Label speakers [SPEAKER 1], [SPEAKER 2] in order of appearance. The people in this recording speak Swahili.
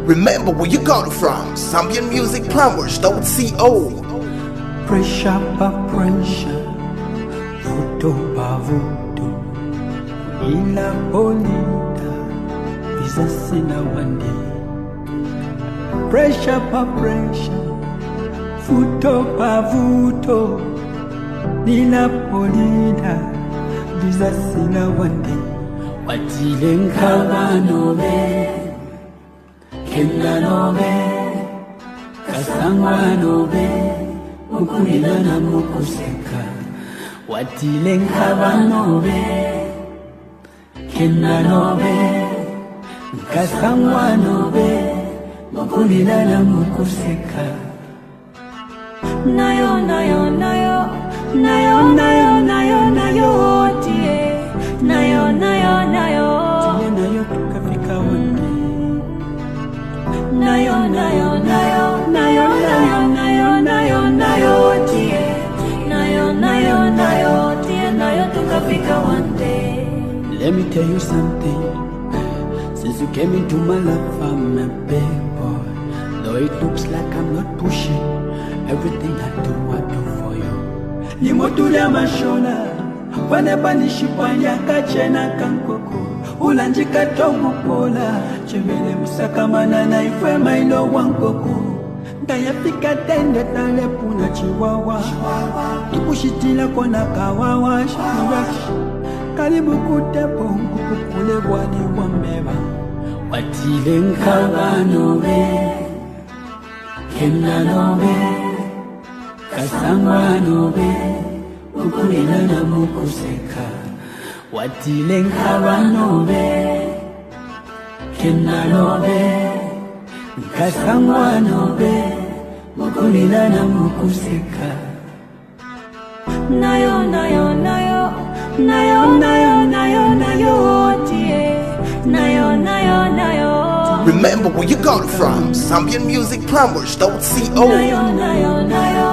[SPEAKER 1] Remember where you got it from. ZambianMusicPlumbers.co.
[SPEAKER 2] Pressure pa pressure, vuto pa vuto, ila bonita, biza sina wandi. Pressure pa pressure, vuto pa vuto, ila bonita, biza sina wandi. Watile nkaba nobe, kenda nobe, kasangwa nobe, mukulila na mukuseka. Watile nkaba nobe, kenda nobe, kasangwa nobe, mukulila na mukuseka. Nayo nayo nayo nayo nayo nayo nayo tie. Nayo nayo nayo tie nayo tukafika wande. Nayo nayo nayo nayo nayo nayo nayo nayo tie. Nayo nayo nayo tie nayo tukafika wande. Let me tell you something. Since you came into my life, I'm a big boy. Though it looks like I'm not pushing, everything I do for you. Nimotula mashola, waneba nishipanya kachena kankoko. Ulanjika tongu pola, chemele musakamana na ifwe maino wankoko. Ndayafika tende tale puna chiwawa, tukushitila kona kawawa. Karibu kute bongo kukule wali wambeba. Watile nkaba nobe, kenda nobe, kasangwa nobe, mukulila na mukuseka. Watile nkaba nobe, kenda nobe, kasangwa nobe, mukulila na mukuseka. Nayo nayo nayo nayo nayo nayo nayo tie. Nayo nayo nayo.
[SPEAKER 1] Remember where you got it from. ZambianMusicPlumbers.co.
[SPEAKER 2] Nayo nayo nayo.